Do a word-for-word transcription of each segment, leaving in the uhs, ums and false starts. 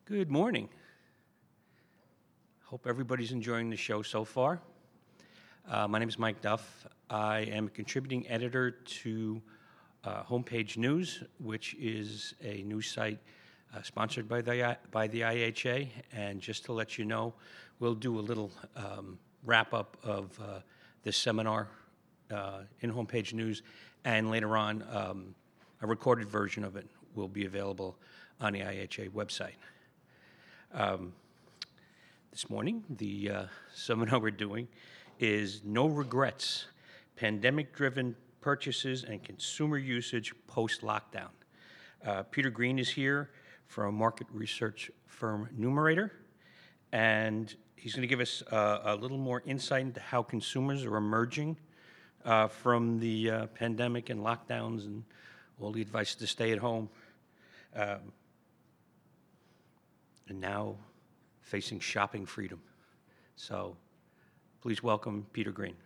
Good morning. Hope everybody's enjoying the show so far. Uh, my name is Mike Duff. I am a contributing editor to uh, Homepage News, which is a news site uh, sponsored by the by the I H A. And just to let you know, we'll do a little um, wrap-up of uh, this seminar uh, in Homepage News, and later on, um, a recorded version of it will be available on the I H A website. Um, this morning, the uh, seminar we're doing is No Regrets, Pandemic-Driven Purchases and Consumer Usage Post-Lockdown. Uh, Peter Green is here from market research firm Numerator, and he's going to give us uh, a little more insight into how consumers are emerging uh, from the uh, pandemic and lockdowns and all the advice to stay at home. Um, and now facing shopping freedom. So please welcome Peter Green.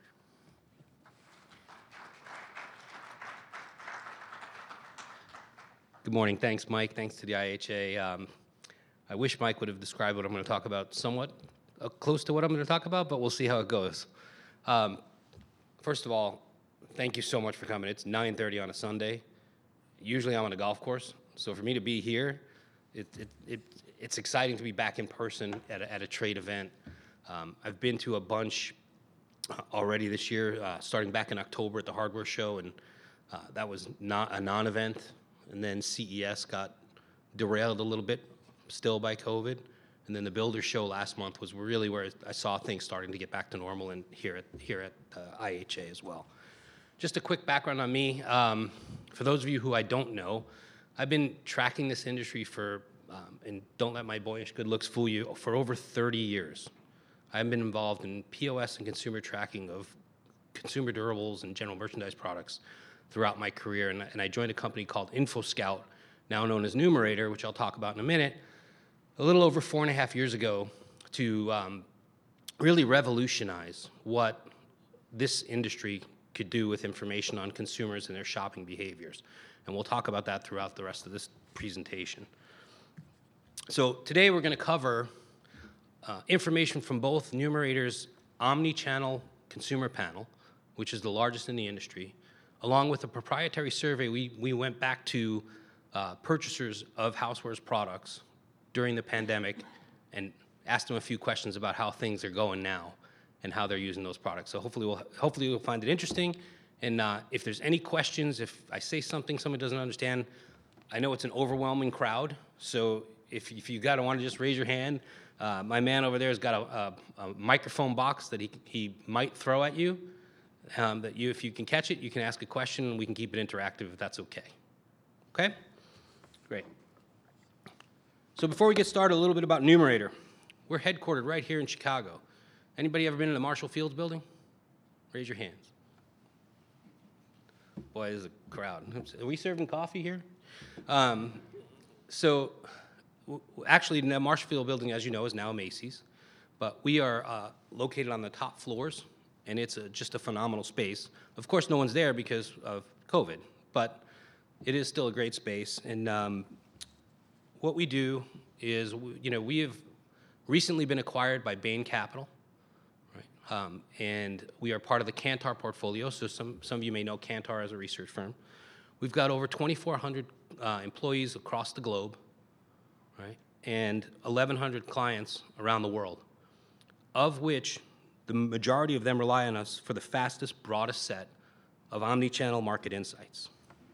Good morning. Thanks, Mike. Thanks to the I H A. Um, I wish Mike would have described what I'm going to talk about somewhat uh, close to what I'm going to talk about, but we'll see how it goes. Um, first of all, thank you so much for coming. It's nine thirty on a Sunday. Usually I'm on a golf course, so for me to be here, it, it, it, it's exciting to be back in person at a, at a trade event. Um, I've been to a bunch already this year, uh, starting back in October at the hardware show, and uh, that was not a non-event. And then C E S got derailed a little bit still by COVID. And then the Builder Show last month was really where I saw things starting to get back to normal, and here at, here at uh, I H A as well. Just a quick background on me. Um, for those of you who I don't know, I've been tracking this industry for, um, and don't let my boyish good looks fool you, for over thirty years. I've been involved in P O S and consumer tracking of consumer durables and general merchandise products throughout my career, and, and I joined a company called InfoScout, now known as Numerator, which I'll talk about in a minute, a little over four and a half years ago to um, really revolutionize what this industry could do with information on consumers and their shopping behaviors. And we'll talk about that throughout the rest of this presentation. So today we're going to cover uh, information from both Numerator's omni-channel consumer panel, which is the largest in the industry, along with a proprietary survey we, we went back to uh, purchasers of housewares products during the pandemic and asked them a few questions about how things are going now and how they're using those products. So hopefully we'll, hopefully you'll find it interesting. And uh, if there's any questions, if I say something someone doesn't understand, I know it's an overwhelming crowd, so if, if you gotta want to just raise your hand, uh, my man over there has got a, a, a microphone box that he, he might throw at you, um, that you, if you can catch it, you can ask a question and we can keep it interactive if that's okay. Okay? Great. So before we get started, a little bit about Numerator. We're headquartered right here in Chicago. Anybody ever been in the Marshall Fields building? Raise your hands. Boy, there's a crowd. Are we serving coffee here? Um, so, w- actually, the Marshall Field building, as you know, is now Macy's. But we are uh, located on the top floors, and it's a, just a phenomenal space. Of course, no one's there because of COVID, but it is still a great space. And um, what we do is, you know, we have recently been acquired by Bain Capital. Um, and we are part of the Kantar portfolio, so some, some of you may know Kantar as a research firm. We've got over twenty-four hundred uh, employees across the globe, right, and eleven hundred clients around the world, of which the majority of them rely on us for the fastest, broadest set of omni-channel market insights.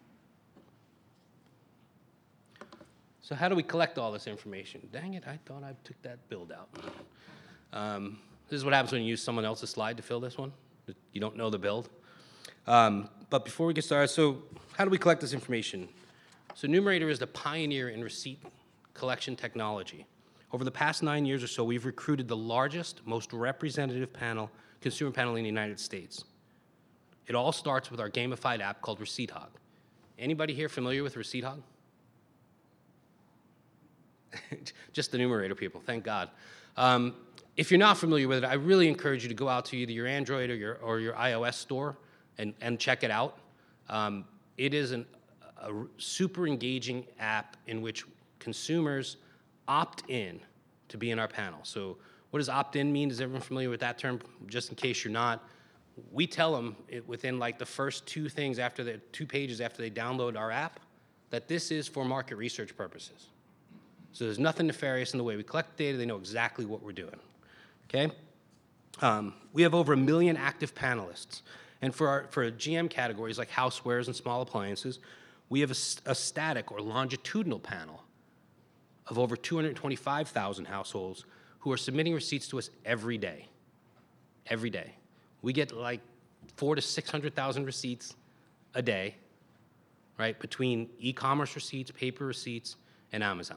So how do we collect all this information? Dang it, I thought I took that build out. Um, This is what happens when you use someone else's slide to fill this one. You don't know the build. Um, but before we get started, so how do we collect this information? So Numerator is the pioneer in receipt collection technology. Over the past nine years or so, we've recruited the largest, most representative panel, consumer panel in the United States. It all starts with our gamified app called Receipt Hog. Anybody here familiar with Receipt Hog? Just the Numerator people, thank God. Um, If you're not familiar with it, I really encourage you to go out to either your Android or your, or your iOS store and, and check it out. Um, it is an, a super engaging app in which consumers opt in to be in our panel. So what does opt in mean? Is everyone familiar with that term? Just in case you're not, we tell them it, within like the first two things after the two pages after they download our app that this is for market research purposes. So there's nothing nefarious in the way we collect data. They know exactly what we're doing. Okay? Um, we have over a million active panelists. And for our for G M categories like housewares and small appliances, we have a, a static or longitudinal panel of over two hundred twenty-five thousand households who are submitting receipts to us every day. Every day. We get like four to six hundred thousand receipts a day, right, between e-commerce receipts, paper receipts, and Amazon.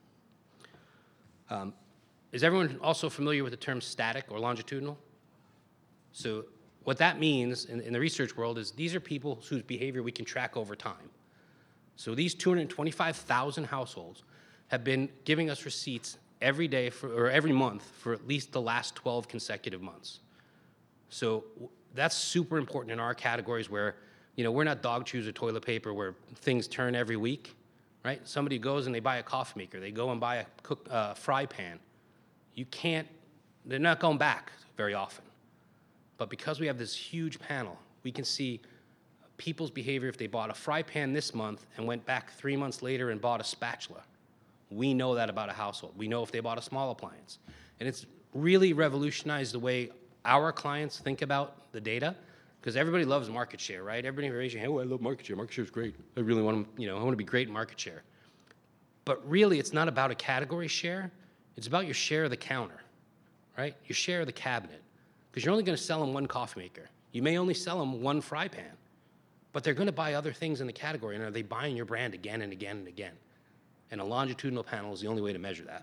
Um, is everyone also familiar with the term static or longitudinal? So what that means in, in the research world is these are people whose behavior we can track over time. So these two hundred twenty-five thousand households have been giving us receipts every day for, or every month for at least the last twelve consecutive months. So that's super important in our categories where, you know, we're not dog chews or toilet paper where things turn every week, right? Somebody goes and they buy a coffee maker. They go and buy a cook, uh, fry pan. You can't, they're not going back very often. But because we have this huge panel, we can see people's behavior if they bought a fry pan this month and went back three months later and bought a spatula. We know that about a household. We know if they bought a small appliance. And it's really revolutionized the way our clients think about the data, because everybody loves market share, right? Everybody raise your hand, oh, I love market share. Market share is great. I really want to, you know, I want to be great in market share. But really, it's not about a category share. It's about your share of the counter, right? Your share of the cabinet. Because you're only going to sell them one coffee maker. You may only sell them one fry pan. But they're going to buy other things in the category, and are they buying your brand again and again and again? And a longitudinal panel is the only way to measure that.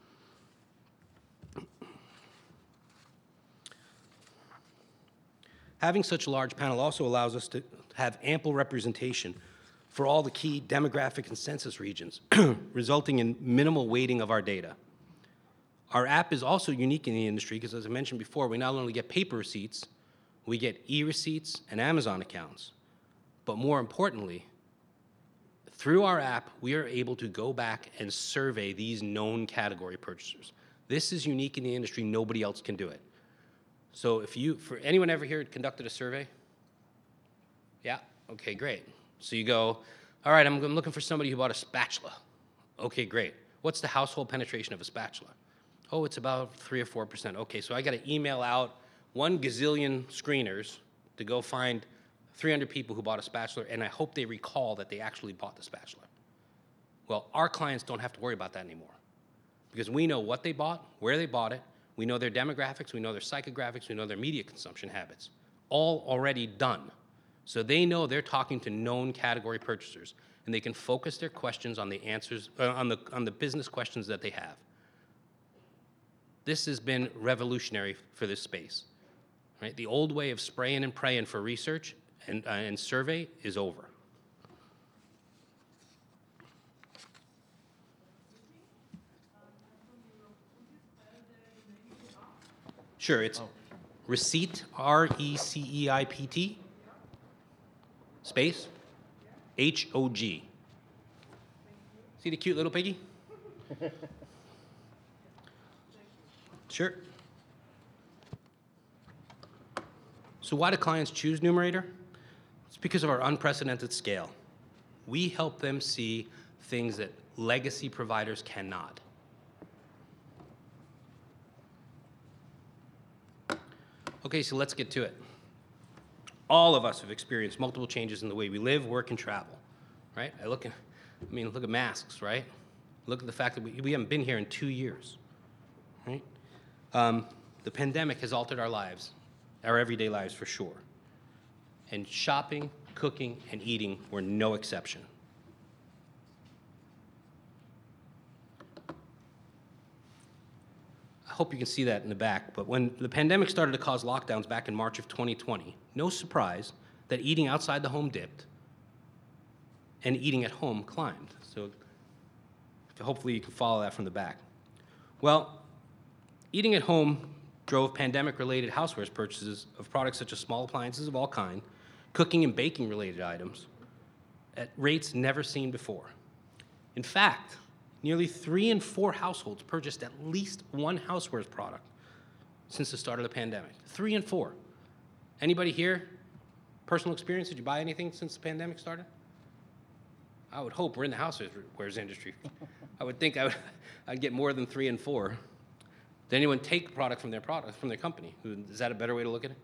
Having such a large panel also allows us to have ample representation for all the key demographic and census regions, resulting in minimal weighting of our data. Our app is also unique in the industry because, as I mentioned before, we not only get paper receipts, we get e-receipts and Amazon accounts. But more importantly, through our app, we are able to go back and survey these known category purchasers. This is unique in the industry. Nobody else can do it. So if you, for anyone ever here conducted a survey? Yeah? Okay, great. So you go, all right, I'm, I'm looking for somebody who bought a spatula. Okay, great. What's the household penetration of a spatula? Oh, it's about three or four percent. Okay, so I got to email out one gazillion screeners to go find three hundred people who bought a spatula, and I hope they recall that they actually bought the spatula. Well, our clients don't have to worry about that anymore because we know what they bought, where they bought it, we know their demographics, we know their psychographics, we know their media consumption habits, all already done. So they know they're talking to known category purchasers, and they can focus their questions on the answers, uh, on the on the business questions that they have. This has been revolutionary for this space, right? The old way of spraying and praying for research and, uh, and survey is over. Sure, it's oh. Receipt, R E C E I P T, space, H O G. See the cute little piggy? Sure. So why do clients choose Numerator? It's because of our unprecedented scale. We help them see things that legacy providers cannot. Okay, so let's get to it. All of us have experienced multiple changes in the way we live, work, and travel, right? I look at, I mean, look at masks, right? Look at the fact that we, we haven't been here in two years, right? Um, the pandemic has altered our lives, our everyday lives for sure. And shopping, cooking, and eating were no exception. I hope you can see that in the back, but when the pandemic started to cause lockdowns back in March of twenty twenty, no surprise that eating outside the home dipped and eating at home climbed. So hopefully you can follow that from the back. Well, eating at home drove pandemic-related housewares purchases of products such as small appliances of all kind, cooking and baking-related items at rates never seen before. In fact, nearly three in four households purchased at least one housewares product since the start of the pandemic. Three in four. Anybody here, personal experience, did you buy anything since the pandemic started? I would hope. We're in the housewares industry. I would think I would, I'd get more than three and four. Did anyone take product from their product, from their company? Is that a better way to look at it?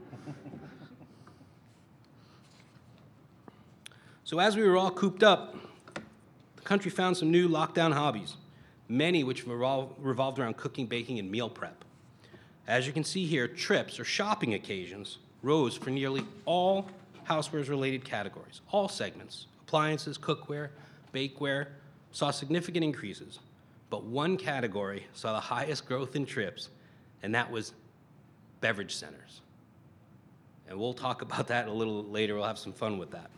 So as we were all cooped up, the country found some new lockdown hobbies, many which revol- revolved around cooking, baking, and meal prep. As you can see here, trips or shopping occasions rose for nearly all housewares-related categories. All segments, appliances, cookware, bakeware, saw significant increases. But one category saw the highest growth in trips, and that was beverage centers. And we'll talk about that a little later. We'll have some fun with that.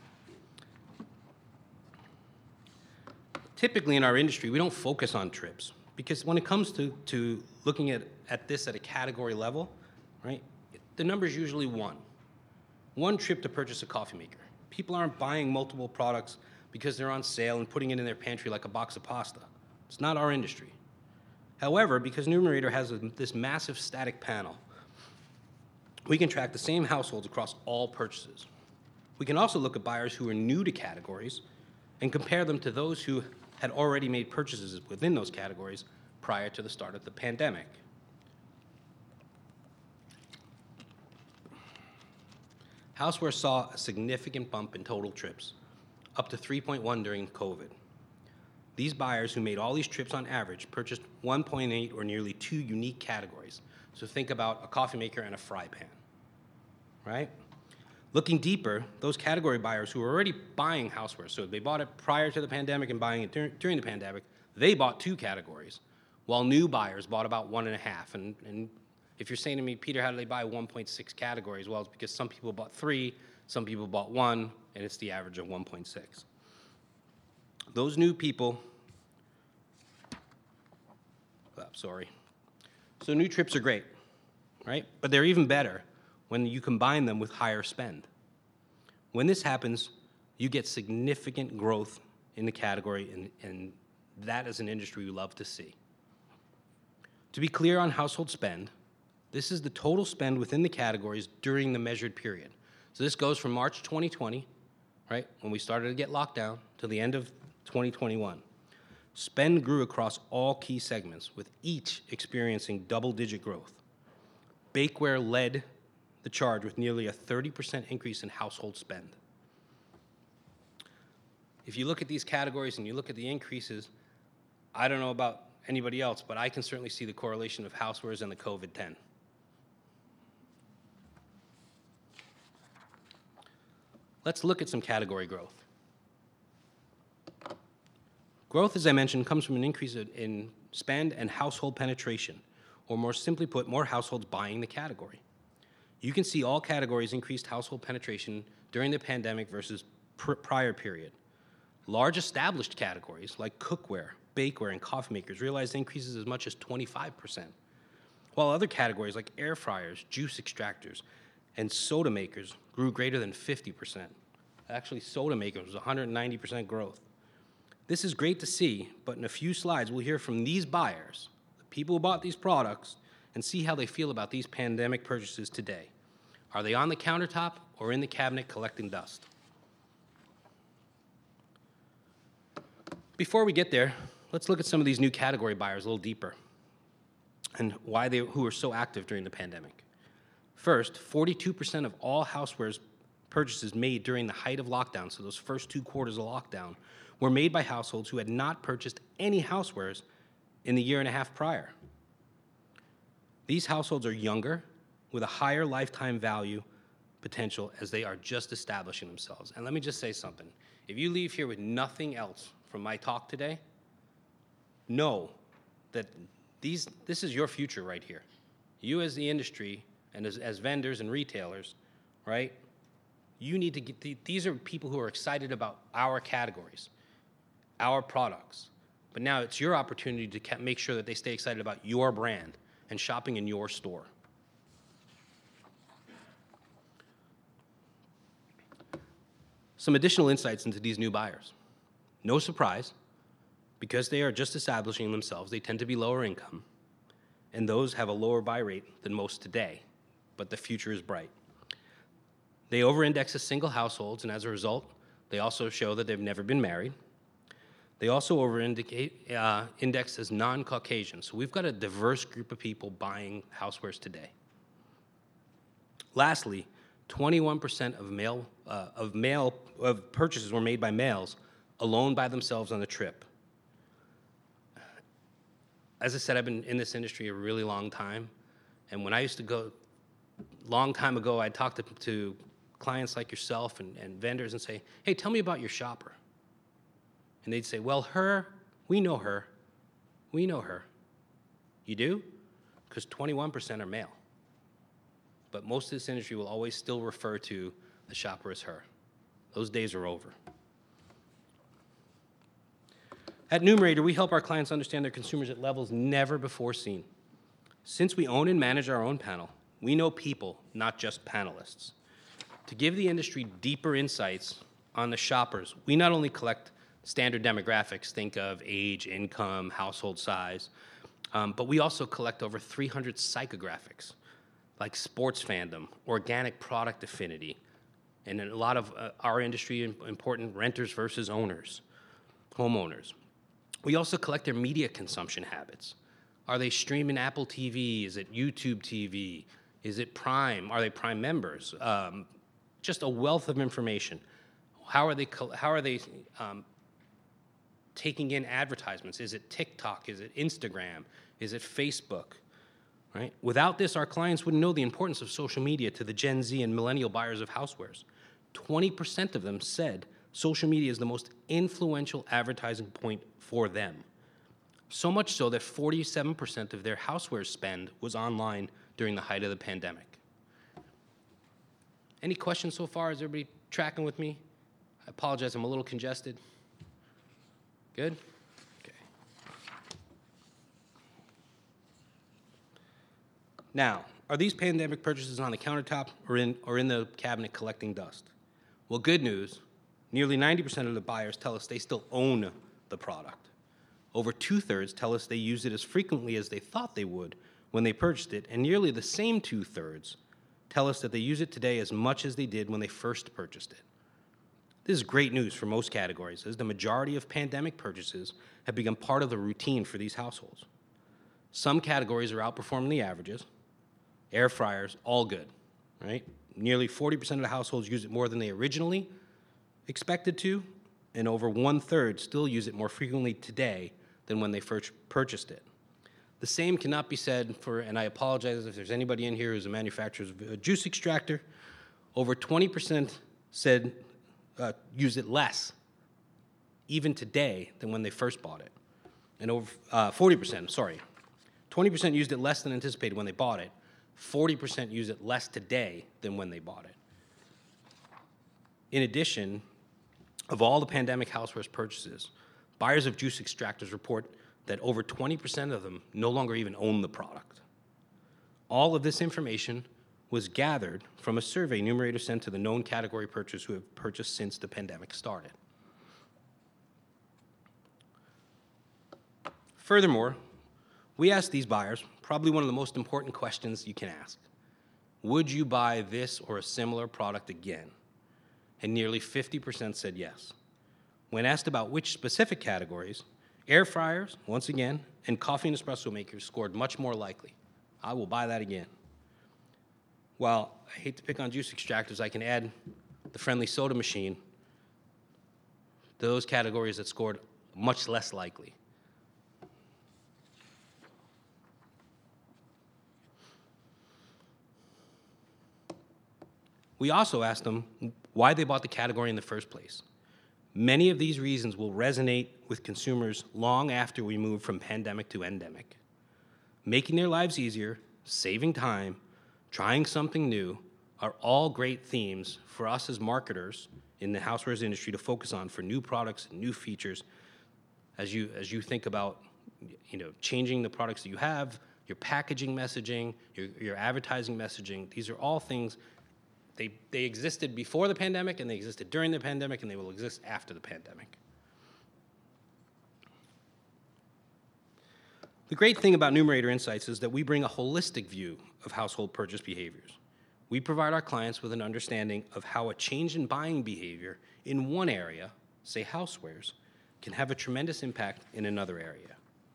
Typically in our industry, we don't focus on trips because when it comes to, to looking at, at this at a category level, right, the number is usually one. One trip to purchase a coffee maker. People aren't buying multiple products because they're on sale and putting it in their pantry like a box of pasta. It's not our industry. However, because Numerator has a, this massive static panel, we can track the same households across all purchases. We can also look at buyers who are new to categories and compare them to those who had already made purchases within those categories prior to the start of the pandemic. Houseware saw a significant bump in total trips, up to three point one during COVID. These buyers who made all these trips on average purchased one point eight or nearly two unique categories. So think about a coffee maker and a fry pan, right? Looking deeper, those category buyers who were already buying houseware, so they bought it prior to the pandemic and buying it dur- during the pandemic, they bought two categories, while new buyers bought about one and a half. And, and if you're saying to me, Peter, how do they buy one point six categories? Well, it's because some people bought three, some people bought one, and it's the average of one point six. Those new people, oh, sorry. So new trips are great, right? But they're even better when you combine them with higher spend. When this happens, you get significant growth in the category, and, and that is an industry we love to see. To be clear on household spend, this is the total spend within the categories during the measured period. So this goes from March twenty twenty, right, when we started to get locked down, to the end of twenty twenty-one. Spend grew across all key segments, with each experiencing double-digit growth. Bakeware led the charge with nearly a thirty percent increase in household spend. If you look at these categories and you look at the increases, I don't know about anybody else, but I can certainly see the correlation of housewares and the COVID ten. Let's look at some category growth. Growth, as I mentioned, comes from an increase in spend and household penetration, or more simply put, more households buying the category. You can see all categories increased household penetration during the pandemic versus pr- prior period. Large established categories like cookware, bakeware, and coffee makers realized increases as much as twenty-five percent, while other categories like air fryers, juice extractors, and soda makers grew greater than fifty percent. Actually, soda makers was one hundred ninety percent growth. This is great to see, but in a few slides, we'll hear from these buyers, the people who bought these products, and see how they feel about these pandemic purchases today. Are they on the countertop or in the cabinet collecting dust? Before we get there, let's look at some of these new category buyers a little deeper and why they who were so active during the pandemic. First, forty-two percent of all housewares purchases made during the height of lockdown, so those first two quarters of lockdown, were made by households who had not purchased any housewares in the year and a half prior. These households are younger, with a higher lifetime value potential as they are just establishing themselves. And let me just say something. If you leave here with nothing else from my talk today, know that these, this is your future right here. You as the industry and as, as vendors and retailers, right, you need to get, the, these are people who are excited about our categories, our products. But now it's your opportunity to ca- make sure that they stay excited about your brand and shopping in your store. Some additional insights into these new buyers. No surprise, Because they are just establishing themselves, they tend to be lower income, and those have a lower buy rate than most today, but the future is bright. They over-index as single households, and as a result, they also show that they've never been married. They also over-index uh, index as non-Caucasian, so we've got a diverse group of people buying housewares today. Lastly, twenty-one percent of male uh, of male of purchases were made by males alone by themselves on the trip. As I said, I've been in this industry a really long time, and when I used to go, long time ago, I'd talk to, to clients like yourself and, and vendors and say, hey, tell me about your shopper. And they'd say, well, her, we know her. We know her. You do? Because twenty-one percent are male. But most of this industry will always still refer to the shopper as her. Those days are over. At Numerator, we help our clients understand their consumers at levels never before seen. Since we own and manage our own panel, we know people, not just panelists. To give the industry deeper insights on the shoppers, we not only collect standard demographics, think of age, income, household size, um, but we also collect over three hundred psychographics, like sports fandom, organic product affinity, and in a lot of uh, our industry, important renters versus owners, homeowners. We also collect their media consumption habits. Are they streaming Apple T V? Is it YouTube T V? Is it Prime? Are they Prime members? Um, just a wealth of information. How are they, how are they um, taking in advertisements? Is it TikTok? Is it Instagram? Is it Facebook? Right? Without this, our clients wouldn't know the importance of social media to the Gen Z and millennial buyers of housewares. twenty percent of them said social media is the most influential advertising point for them. So much so that forty-seven percent of their houseware spend was online during the height of the pandemic. Any questions so far? Is everybody tracking with me? I apologize, I'm a little congested. Good? Okay. Now, are these pandemic purchases on the countertop or in, or in the cabinet collecting dust? Well, good news, nearly ninety percent of the buyers tell us they still own the product. Over two-thirds tell us they use it as frequently as they thought they would when they purchased it, and nearly the same two-thirds tell us that they use it today as much as they did when they first purchased it. This is great news for most categories, as the majority of pandemic purchases have become part of the routine for these households. Some categories are outperforming the averages. Air fryers, all good, right? Nearly forty percent of the households use it more than they originally expected to, and over one-third still use it more frequently today than when they first purchased it. The same cannot be said for, and I apologize if there's anybody in here who's a manufacturer of a juice extractor, over twenty percent said uh, use it less, even today, than when they first bought it. And over uh, forty percent, sorry, twenty percent used it less than anticipated when they bought it, forty percent use it less today than when they bought it. In addition, of all the pandemic housewares purchases, buyers of juice extractors report that over twenty percent of them no longer even own the product. All of this information was gathered from a survey Numerator sent to the known category purchasers who have purchased since the pandemic started. Furthermore, we asked these buyers probably one of the most important questions you can ask. Would you buy this or a similar product again? And nearly fifty percent said yes. When asked about which specific categories, air fryers, once again, and coffee and espresso makers scored much more likely. I will buy that again. While I hate to pick on juice extractors, I can add the friendly soda machine to those categories that scored much less likely. We also asked them why they bought the category in the first place. Many of these reasons will resonate with consumers long after we move from pandemic to endemic. Making their lives easier, saving time, trying something new are all great themes for us as marketers in the housewares industry to focus on for new products and new features as you, as you think about you know, changing the products that you have, your packaging messaging, your, your advertising messaging. These are all things. They, they existed before the pandemic, and they existed during the pandemic, and they will exist after the pandemic. The great thing about Numerator Insights is that we bring a holistic view of household purchase behaviors. We provide our clients with an understanding of how a change in buying behavior in one area, say housewares, can have a tremendous impact in another area.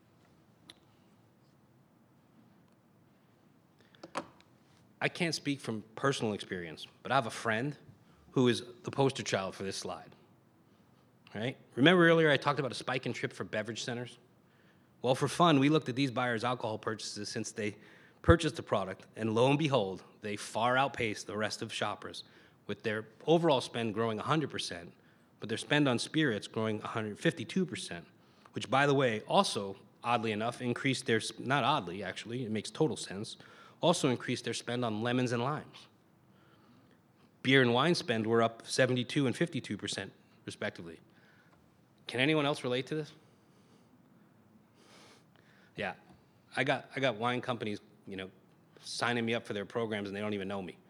I can't speak from personal experience, but I have a friend who is the poster child for this slide. Right? Remember earlier I talked about a spike in trip for beverage centers? Well, for fun, we looked at these buyers' alcohol purchases since they purchased the product, and lo and behold, they far outpaced the rest of shoppers, with their overall spend growing one hundred percent, but their spend on spirits growing one hundred fifty-two percent, which, by the way, also, oddly enough, increased their, not oddly, actually, it makes total sense, also increased their spend on lemons and limes. Beer and wine spend were up seventy-two and fifty-two percent, respectively. Can anyone else relate to this? Yeah, I got, I got wine companies, you know, signing me up for their programs and they don't even know me.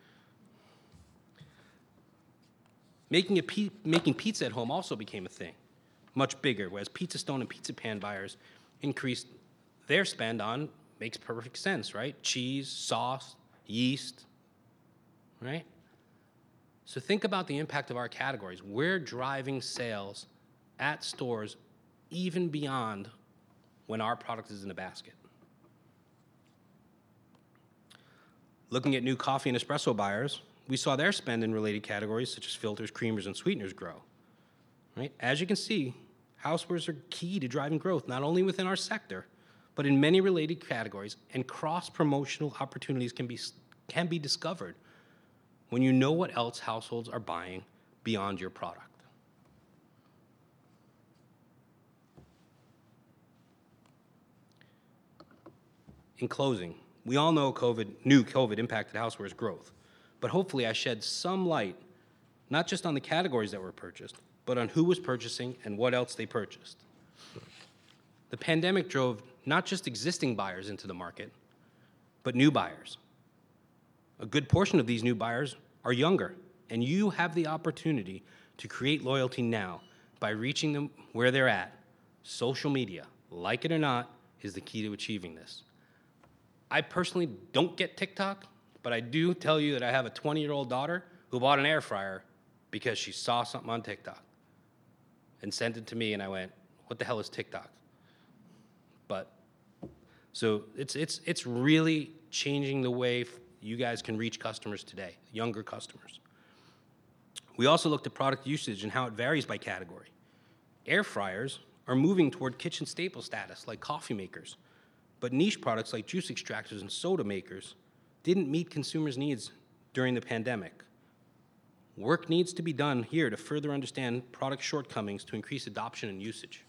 Making, a pe- making pizza at home also became a thing, much bigger, whereas Pizza Stone and Pizza Pan buyers increased their spend on, makes perfect sense, right? Cheese, sauce, yeast, right? So think about the impact of our categories. We're driving sales at stores even beyond when our product is in a basket. Looking at new coffee and espresso buyers, we saw their spend in related categories such as filters, creamers, and sweeteners grow. Right? As you can see, housewares are key to driving growth, not only within our sector, but in many related categories, and cross-promotional opportunities can be, can be discovered when you know what else households are buying beyond your product. In closing, we all know COVID, knew COVID impacted housewares growth, but hopefully I shed some light, not just on the categories that were purchased, but on who was purchasing and what else they purchased. The pandemic drove not just existing buyers into the market, but new buyers. A good portion of these new buyers are younger, and you have the opportunity to create loyalty now by reaching them where they're at. Social media, like it or not, is the key to achieving this. I personally don't get TikTok, but I do tell you that I have a twenty-year-old daughter who bought an air fryer because she saw something on TikTok and sent it to me, and I went, what the hell is TikTok? But, so it's, it's, it's really changing the way you guys can reach customers today, younger customers. We also looked at product usage and how it varies by category. Air fryers are moving toward kitchen staple status, like coffee makers. But niche products like juice extractors and soda makers didn't meet consumers' needs during the pandemic. Work needs to be done here to further understand product shortcomings to increase adoption and usage.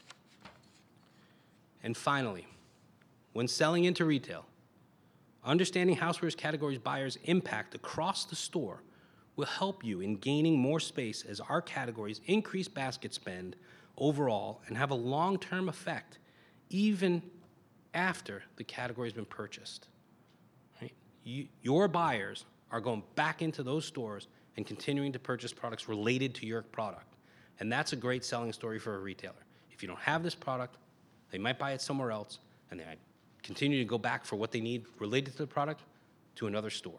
And finally, when selling into retail, understanding housewares categories buyers' impact across the store will help you in gaining more space as our categories increase basket spend overall and have a long-term effect, even after the category has been purchased. Right? You, your buyers are going back into those stores and continuing to purchase products related to your product. And that's a great selling story for a retailer. If you don't have this product, they might buy it somewhere else, and they might continue to go back for what they need related to the product to another store.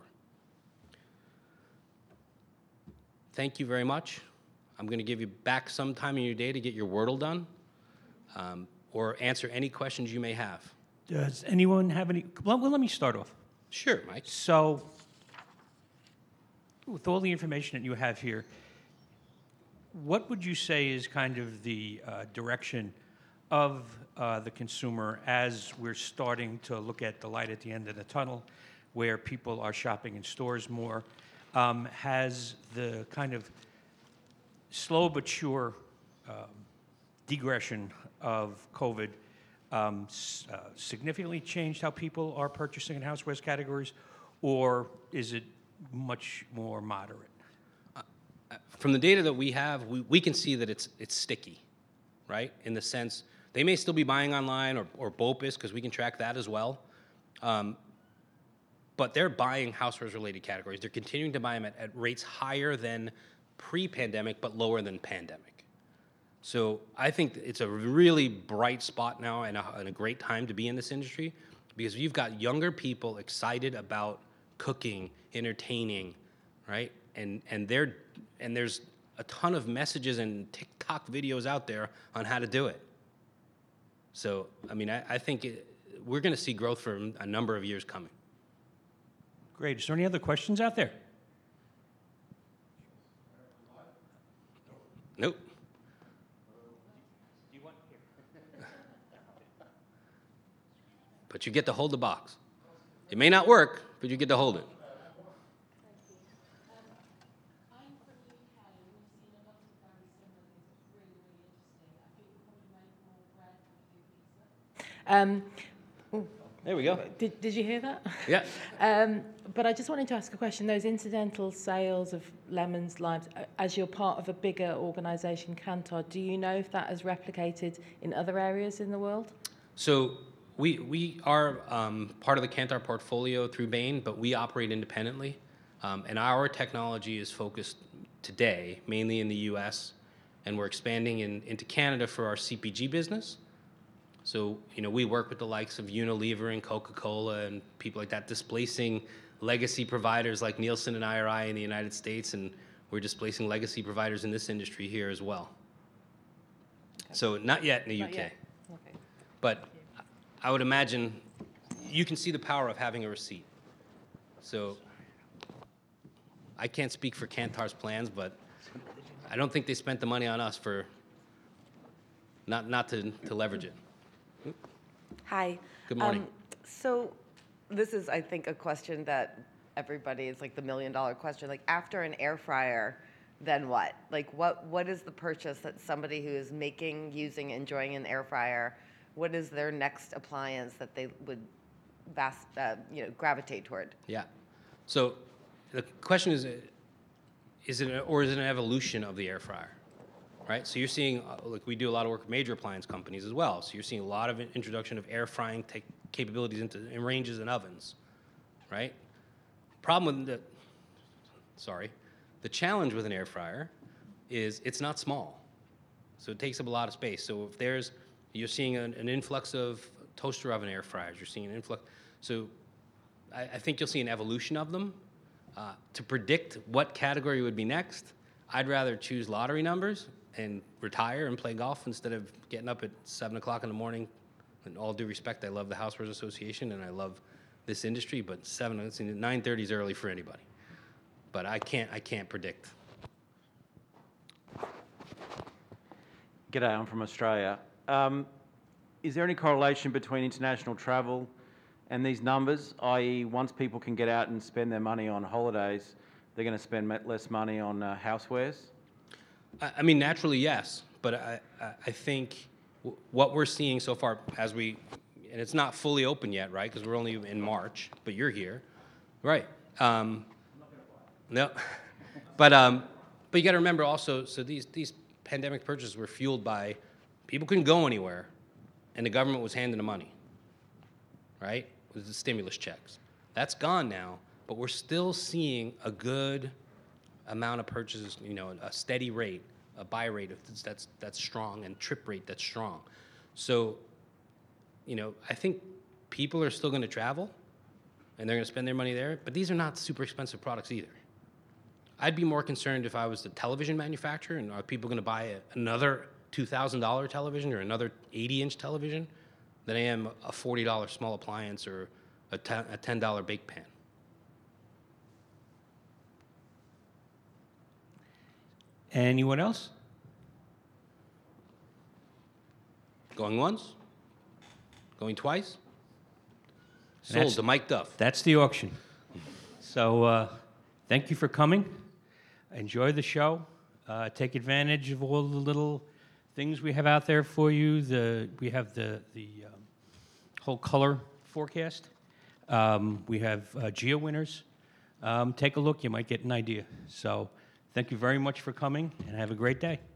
Thank you very much. I'm going to give you back some time in your day to get your Wordle done, um, or answer any questions you may have. Does anyone have any? Well, well, let me start off. Sure, Mike. So, with all the information that you have here, what would you say is kind of the uh, direction of uh, the consumer as we're starting to look at the light at the end of the tunnel, where people are shopping in stores more? Um, has the kind of slow but sure um, digression of COVID um, s- uh, significantly changed how people are purchasing in housewares categories, or is it much more moderate? From the data that we have, we, we can see that it's it's sticky, right? In the sense, they may still be buying online or, or BOPIS, because we can track that as well. Um, but they're buying housewares-related categories. They're continuing to buy them at, at rates higher than pre-pandemic, but lower than pandemic. So I think it's a really bright spot now and a, and a great time to be in this industry because you've got younger people excited about cooking, entertaining, right? And and they're and there's a ton of messages and TikTok videos out there on how to do it. So I mean, I, I think it, we're going to see growth for a number of years coming. Great. Is there any other questions out there? Nope. But you get to hold the box. It may not work, but you get to hold it. Um, There we go. did, did you hear that? Yeah. Um, but I just wanted to ask a question. Those incidental sales of lemons, limes, uh, as you're part of a bigger organisation, Kantar, do you know if that has replicated in other areas in the world? So we we are um, part of the Kantar portfolio through Bain, but we operate independently, um, and our technology is focused today mainly in the U S, and we're expanding in, into Canada for our C P G business. So, you know, we work with the likes of Unilever and Coca-Cola and people like that, displacing legacy providers like Nielsen and I R I in the United States, and we're displacing legacy providers in this industry here as well. Okay. So not yet in the Not U K. yet. Okay. But I would imagine you can see the power of having a receipt. So I can't speak for Kantar's plans, but I don't think they spent the money on us for not, not to, to leverage it. Hi. Good morning. Um, so this is, I think, a question that everybody, it's like the million dollar question. Like after an air fryer, then what? Like what, what is the purchase that somebody who is making, using, enjoying an air fryer, what is their next appliance that they would vast, uh, you know, gravitate toward? Yeah. So the question is, is it, a, or is it an evolution of the air fryer? Right, so you're seeing, uh, like we do a lot of work with major appliance companies as well. So you're seeing a lot of introduction of air frying te- capabilities into in ranges and ovens, right? Problem with the, sorry, the challenge with an air fryer is it's not small, so it takes up a lot of space. So if there's, you're seeing an, an influx of toaster oven air fryers, you're seeing an influx. So I, I think you'll see an evolution of them. Uh, to predict what category would be next, I'd rather choose lottery numbers and retire and play golf instead of getting up at seven o'clock in the morning. In all due respect, I love the Housewares Association and I love this industry, but seven, nine thirty is early for anybody. But I can't, I can't predict. G'day, I'm from Australia. Um, is there any correlation between international travel and these numbers, that is once people can get out and spend their money on holidays, they're going to spend less money on uh, housewares? I mean, naturally, yes, but I, I think w- what we're seeing so far as we, and it's not fully open yet, right, because we're only in March, but you're here, right? Um, no, but um, but you got to remember also, so these these pandemic purchases were fueled by people couldn't go anywhere, and the government was handing the money, right, with the stimulus checks. That's gone now, but we're still seeing a good amount of purchases, you know, a steady rate, a buy rate that's that's strong, and trip rate that's strong. So, you know, I think people are still going to travel, and they're going to spend their money there. But these are not super expensive products either. I'd be more concerned if I was the television manufacturer, and are people going to buy a, another two thousand dollar television or another eighty inch television, than I am a forty dollar small appliance or a ten dollar bake pan. Anyone else? Going once? Going twice? Sold That's- to Mike Duff. That's the auction. So uh, thank you for coming. Enjoy the show. Uh, take advantage of all the little things we have out there for you. The we have the the um, whole color forecast. Um, we have uh, geo winners. Um, take a look. You might get an idea. So thank you very much for coming, and have a great day.